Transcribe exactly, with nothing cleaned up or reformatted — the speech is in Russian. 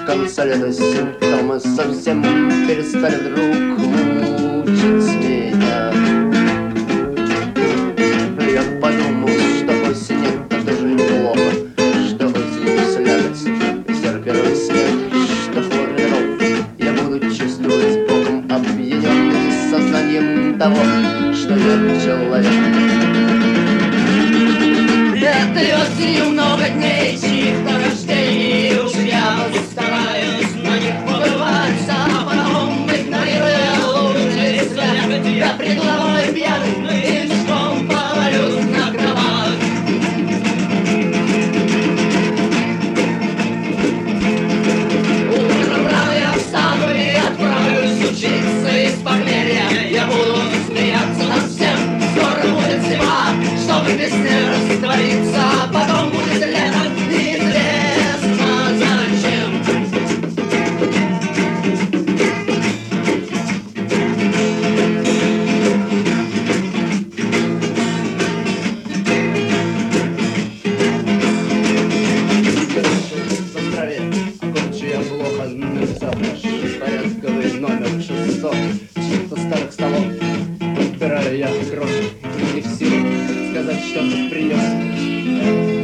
конце лета симптомы совсем перестали вдруг мучить меня. Я подумал, что осень — это тоже неплохо, что осенью слякоть и серый первый снег, что в хор ветров я буду чувствовать Богом опьяненным сознанием того, что я человек. Этой осенью много дней чьих-то рождений, уж я стараюсь на них побывать, а потом, игнорируя лунный свет, я пред головой пьяный и мешком повалюсь на кровать. Утром рано я встану и отправлюсь учиться из похмелья. Я буду смеяться над всем, скоро будет зима, чтобы в весне раствориться, а потом будет лето, неизвестно зачем. За здравие, кончу я плохо, написал наш порядковый номер шестьсот. Чьих-то старых столов подбираю я кровь, не в силах сказать, что принес.